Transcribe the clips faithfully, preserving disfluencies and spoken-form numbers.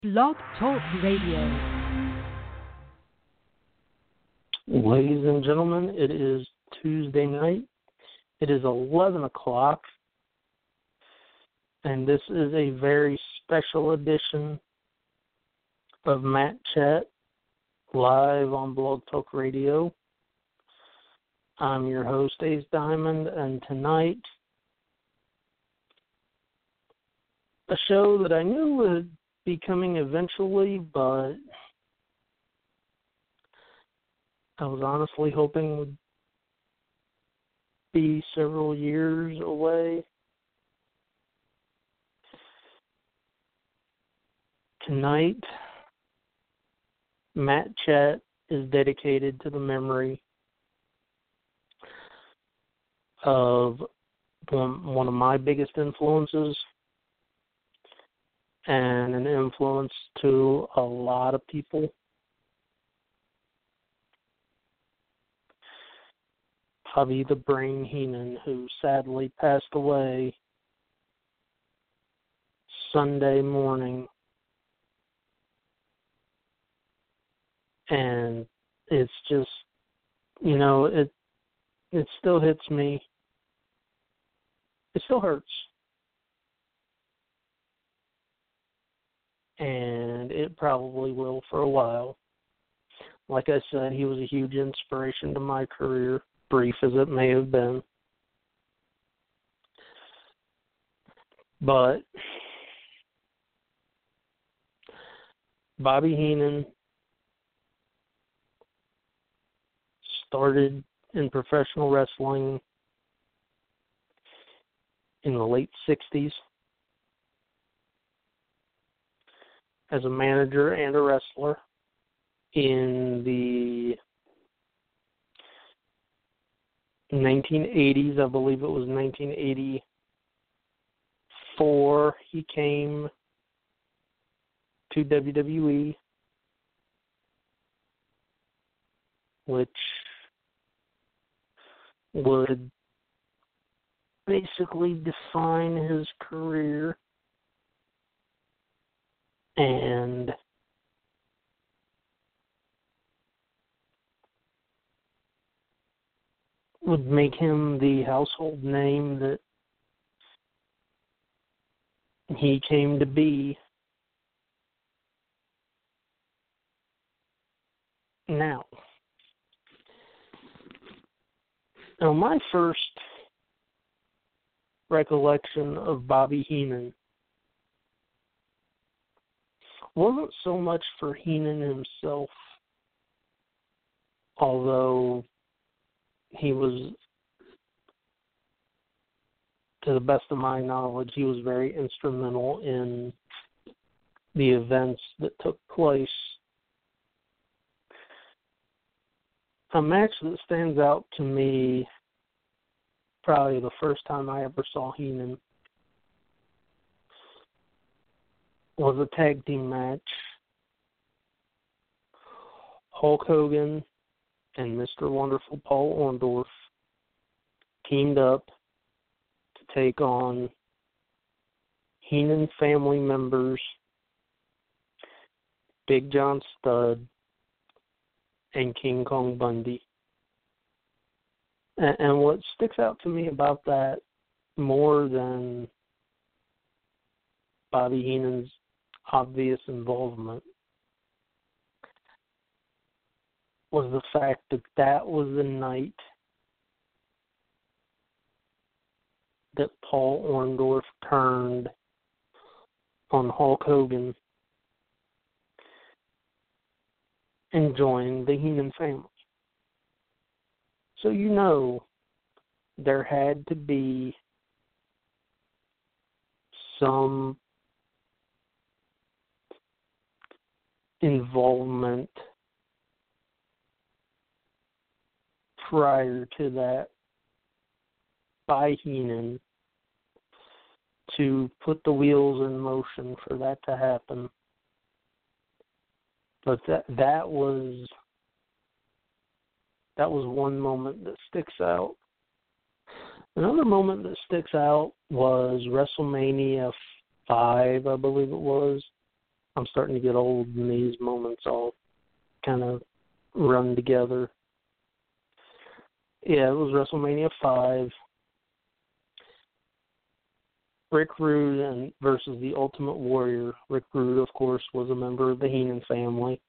Blog Talk Radio. Ladies and gentlemen, it is Tuesday night. It is eleven o'clock, and this is a very special edition of Matt Chat live on Blog Talk Radio. I'm your host, Ace Diamond, and tonight, a show that I knew would be coming eventually, but I was honestly hoping would be several years away. Tonight, Matt Chat is dedicated to the memory of one, one of my biggest influences and an influence to a lot of people. Bobby the Brain Heenan, who sadly passed away Sunday morning. And it's just, you know, it it still hits me. It still hurts. And it probably will for a while. Like I said, he was a huge inspiration to my career, brief as it may have been. But Bobby Heenan started in professional wrestling in the late sixties as a manager and a wrestler. In the nineteen eighties, I believe it was nineteen eighty-four, he came to W W E, which would basically define his career and would make him the household name that he came to be. Now, now my first recollection of Bobby Heenan wasn't so much for Heenan himself, although he was, to the best of my knowledge, he was very instrumental in the events that took place. A match that stands out to me, probably the first time I ever saw Heenan, was a tag team match. Hulk Hogan and Mister Wonderful Paul Orndorff teamed up to take on Heenan family members Big John Studd and King Kong Bundy. And, and what sticks out to me about that more than Bobby Heenan's obvious involvement was the fact that that was the night that Paul Orndorff turned on Hulk Hogan and joined the Heenan family. So you know there had to be some involvement prior to that by Heenan to put the wheels in motion for that to happen. But that that was that was one moment that sticks out. Another moment that sticks out was WrestleMania five, I believe it was, I'm starting to get old, and these moments all kind of run together. Yeah, it was WrestleMania five. Rick Rude and versus the Ultimate Warrior. Rick Rude, of course, was a member of the Heenan family.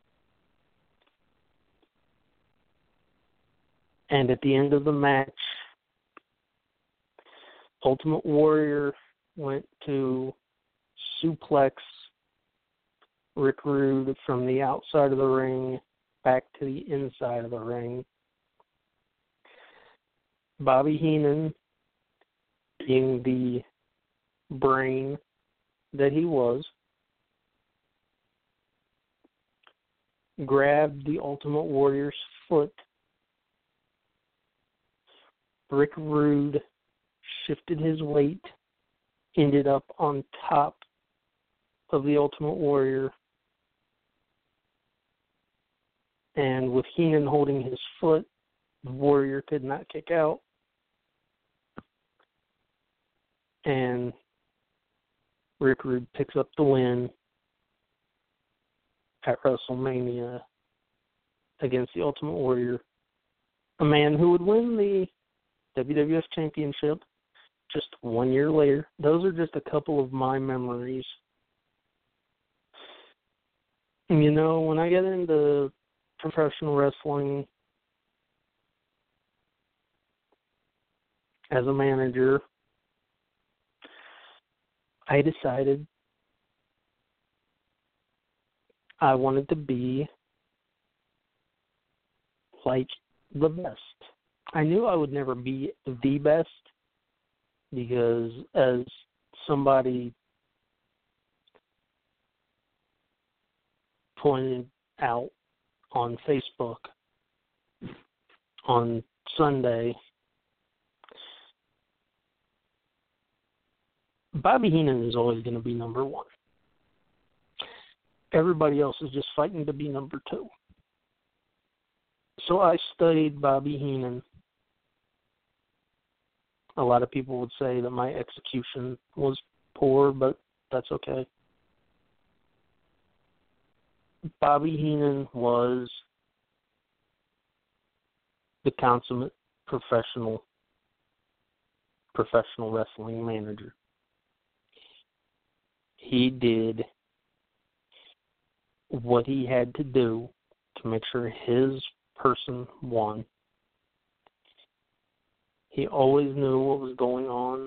And at the end of the match, Ultimate Warrior went to suplex Rick Rude from the outside of the ring back to the inside of the ring. Bobby Heenan, being the brain that he was, grabbed the Ultimate Warrior's foot. Rick Rude shifted his weight, ended up on top of the Ultimate Warrior, and with Heenan holding his foot, the Warrior could not kick out, and Rick Rude picks up the win at WrestleMania against the Ultimate Warrior, a man who would win the W W F Championship just one year later. Those are just a couple of my memories. And, you know, when I get into professional wrestling as a manager, I decided I wanted to be like the best. I knew I would never be the best because, as somebody pointed out on Facebook on Sunday, Bobby Heenan is always going to be number one. Everybody else is just fighting to be number two. So I studied Bobby Heenan. A lot of people would say that my execution was poor, but that's okay. Bobby Heenan was the consummate professional professional wrestling manager. He did what he had to do to make sure his person won. He always knew what was going on.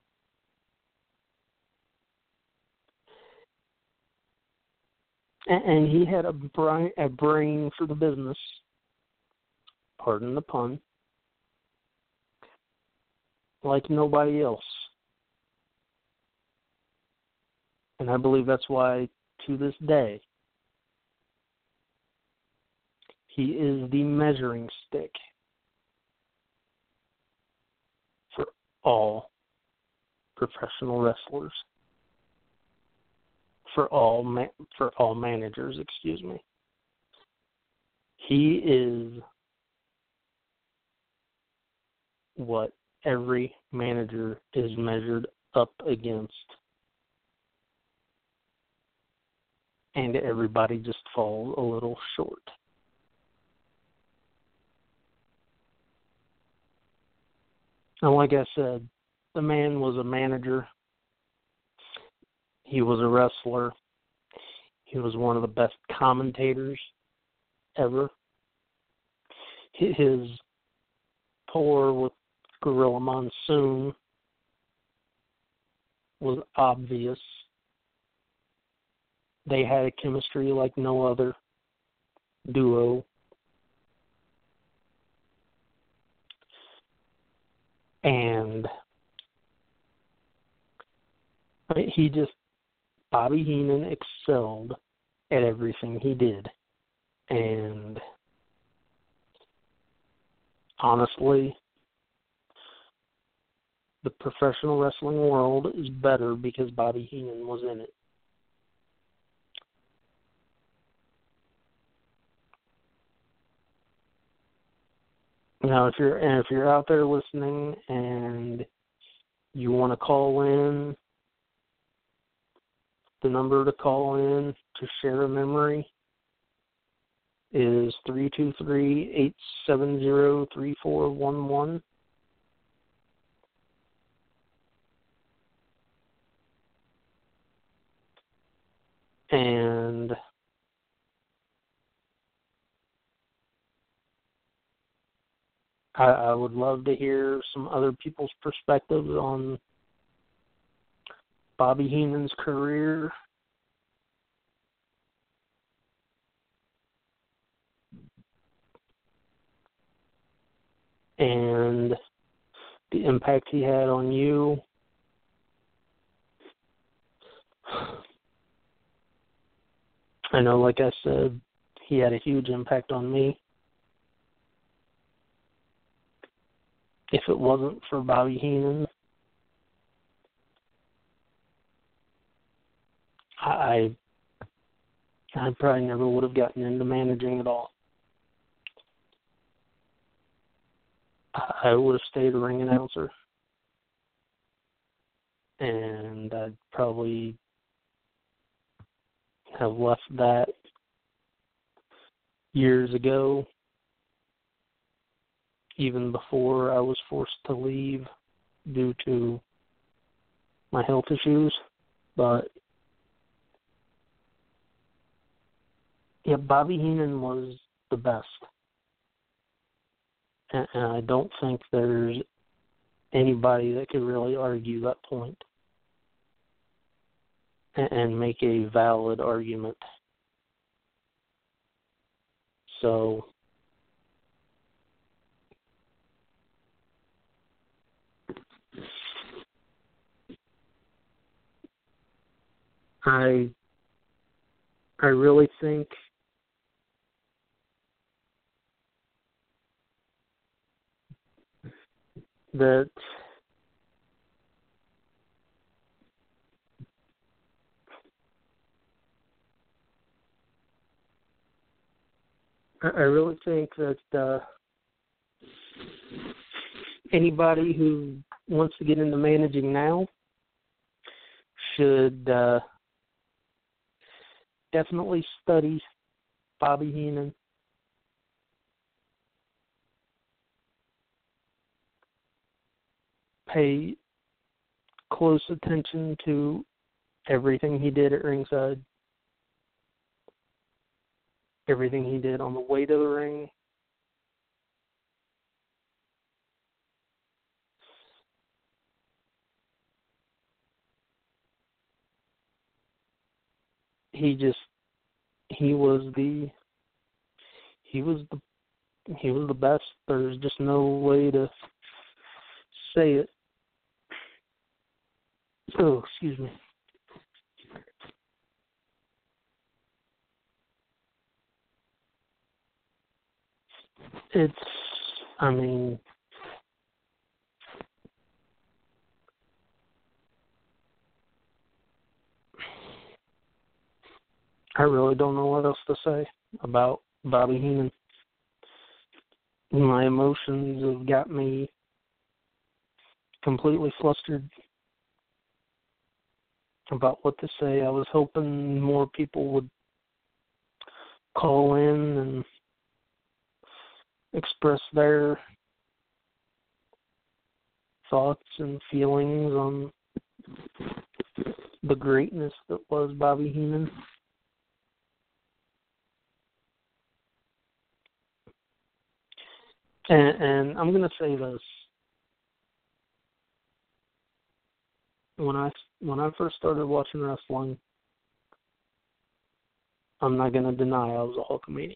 And he had a brain, a brain for the business, pardon the pun, like nobody else. And I believe that's why, to this day, he is the measuring stick for all professional wrestlers. For all ma- for all managers, excuse me. He is what every manager is measured up against. And everybody just falls a little short. And like I said, the man was a manager. He was a wrestler. He was one of the best commentators ever. His tour with Gorilla Monsoon was obvious. They had a chemistry like no other duo. And I mean, he just, Bobby Heenan excelled at everything he did. And honestly, the professional wrestling world is better because Bobby Heenan was in it. Now, if you're and if you're out there listening and you want to call in, the number to call in to share a memory is three two three, eight seven zero, three four one one. And I, I would love to hear some other people's perspectives on Bobby Heenan's career. And the impact he had on you. I know, like I said, he had a huge impact on me. If it wasn't for Bobby Heenan, I I probably never would have gotten into managing at all. I would have stayed a ring announcer. And I'd probably have left that years ago, even before I was forced to leave due to my health issues. But yeah, Bobby Heenan was the best. And, and I don't think there's anybody that could really argue that point and, and make a valid argument. So I I really think that I really think that uh, anybody who wants to get into managing now should uh, definitely study Bobby Heenan. Pay close attention to everything he did at ringside, everything he did on the way to the ring, he just he was the he was the he was the best. There's just no way to say it. Oh, excuse me. It's, I mean, I really don't know what else to say about Bobby Heenan. My emotions have got me completely flustered about what to say. I was hoping more people would call in and express their thoughts and feelings on the greatness that was Bobby Heenan. And, and I'm going to say this. When I, when I first started watching wrestling, I'm not going to deny I was a Hulkamaniac.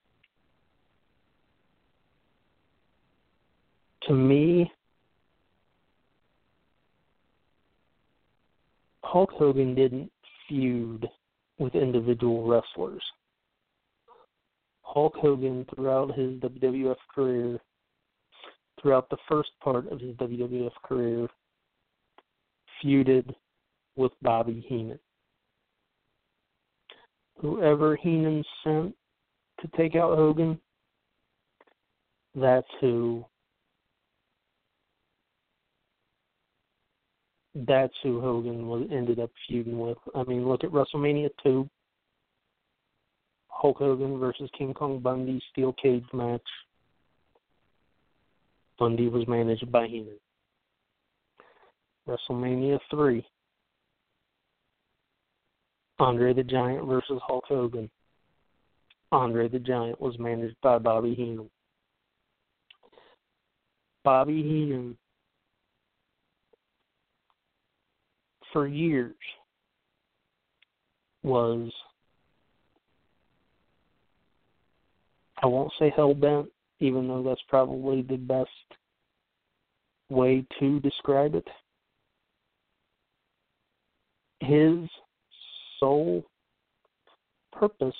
To me, Hulk Hogan didn't feud with individual wrestlers. Hulk Hogan, throughout his W W F career, throughout the first part of his W W F career, feuded with Bobby Heenan. Whoever Heenan sent to take out Hogan, that's who that's who Hogan was ended up feuding with. I mean, look at WrestleMania two, Hulk Hogan versus King Kong Bundy, steel cage match. Bundy was managed by Heenan. WrestleMania three, Andre the Giant versus Hulk Hogan. Andre the Giant was managed by Bobby Heenan. Bobby Heenan, for years, was, I won't say hell-bent, even though that's probably the best way to describe it. His sole purpose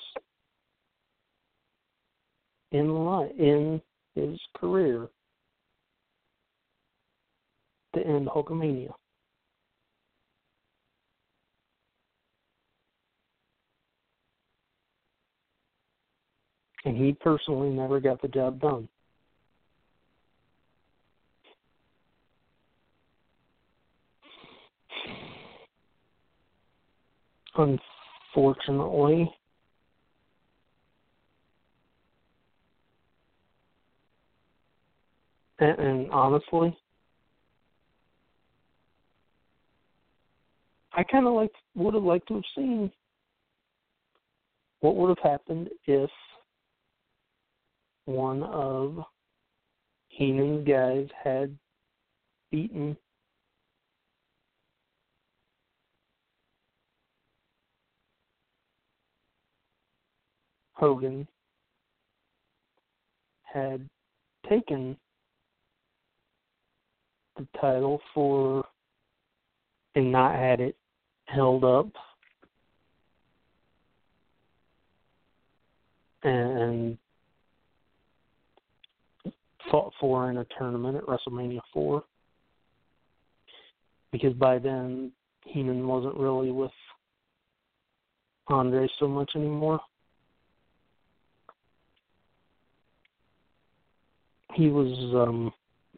in life, in his career, to end Hulkamania. And he personally never got the job done. Unfortunately, and, and honestly, I kind of like would have liked to have seen what would have happened if one of Heenan's guys had beaten Hogan, had taken the title for and not had it held up and fought for in a tournament at WrestleMania four, because by then Heenan wasn't really with Andre so much anymore. He was um,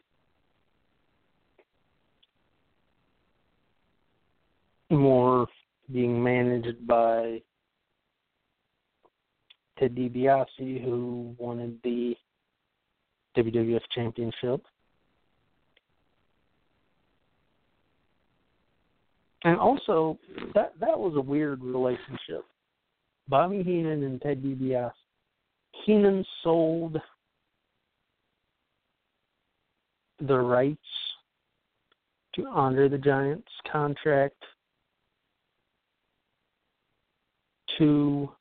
more being managed by Ted DiBiase, who wanted the W W F Championship. And also, that that was a weird relationship. Bobby Heenan and Ted DiBiase. Heenan sold the rights to Andre the Giant's contract to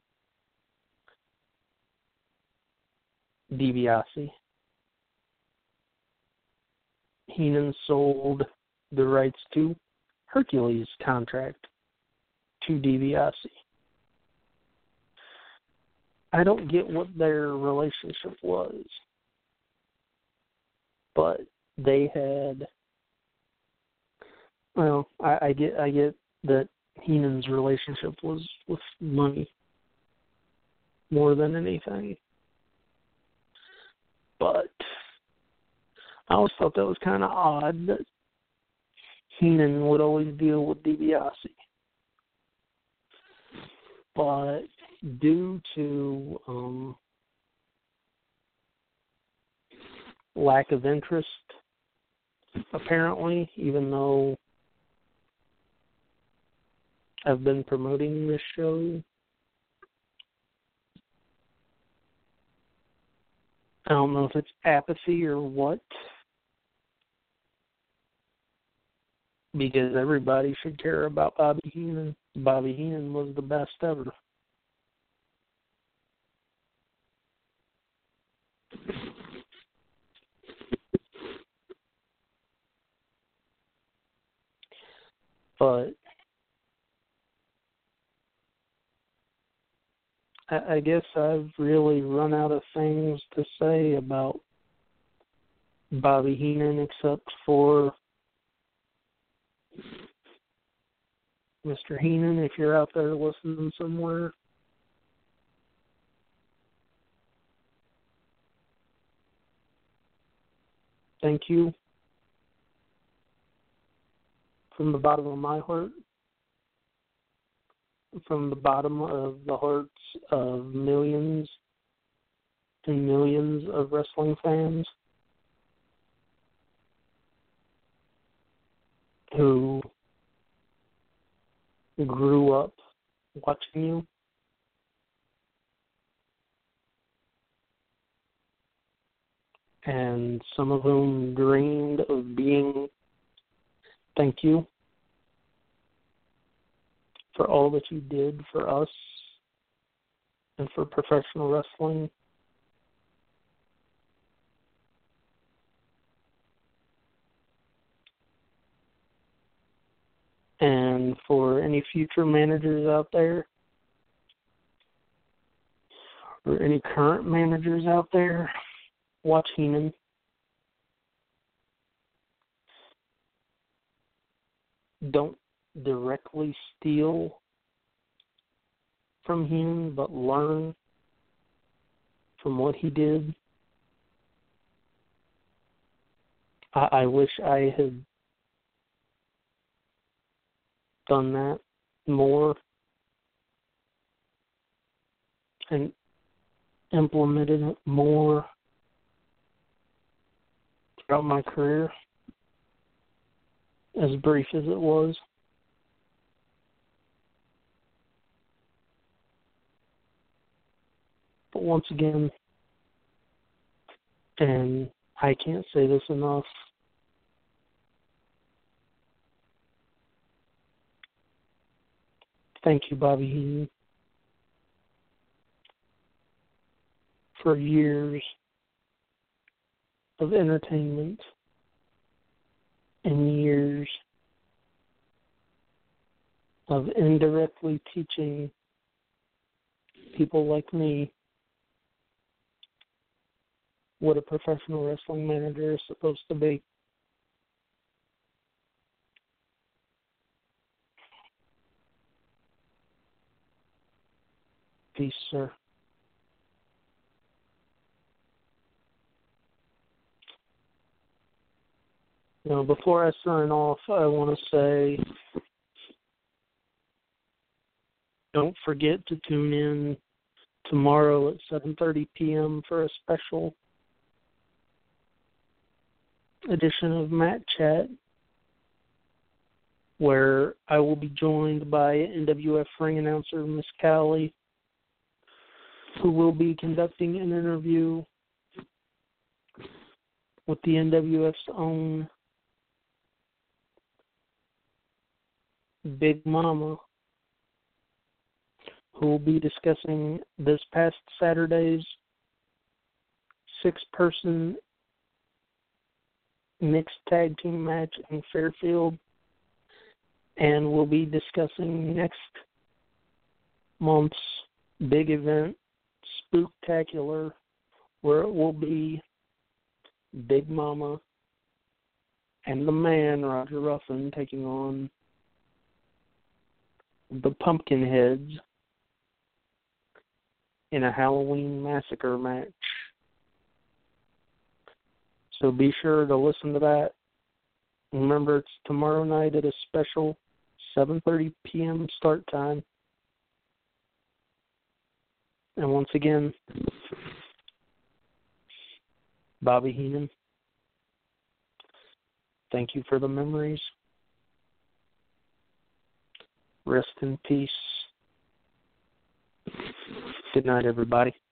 DiBiase. Heenan sold the rights to Hercules' contract to DiBiase. I don't get what their relationship was, but they had. Well, I, I get, I get that Heenan's relationship was with money more than anything, but I always thought that was kind of odd that Heenan would always deal with DiBiase. But due to um, lack of interest, apparently, even though I've been promoting this show, I don't know if it's apathy or what, because everybody should care about Bobby Heenan. Bobby Heenan was the best ever. But I, I guess I've really run out of things to say about Bobby Heenan except for Mister Heenan, if you're out there listening somewhere, thank you from the bottom of my heart, from the bottom of the hearts of millions and millions of wrestling fans who grew up watching you, and some of whom dreamed of being. Thank you for all that you did for us and for professional wrestling. And for any future managers out there, or any current managers out there, watch Heenan. Don't directly steal from him, but learn from what he did. I, I wish I had done that more and implemented it more throughout my career, as brief as it was. But once again, and I can't say this enough, thank you, Bobby Heenan, for years of entertainment and years of indirectly teaching people like me what a professional wrestling manager is supposed to be. Peace, sir. Now, before I sign off, I want to say, don't forget to tune in tomorrow at seven thirty p.m. for a special edition of Matt Chat, where I will be joined by N W F ring announcer Miss Callie, who will be conducting an interview with the N W F's own Big Mama, who will be discussing this past Saturday's six-person mixed tag team match in Fairfield, and we'll be discussing next month's big event, Spooktacular, where it will be Big Mama and the man, Roger Ruffin, taking on the Pumpkinheads in a Halloween Massacre match. So be sure to listen to that. Remember, it's tomorrow night at a special seven thirty p.m. start time. And once again, Bobby Heenan, thank you for the memories. Rest in peace. Good night, everybody.